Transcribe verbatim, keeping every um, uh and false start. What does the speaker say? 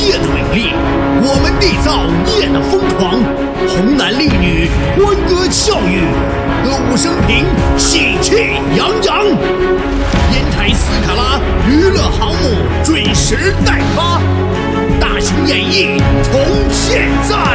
夜的美丽，我们缔造夜的疯狂。红男绿女欢歌笑语，歌舞升平，喜气洋洋。烟台斯卡拉娱乐航母准时待发，大型演绎从现在。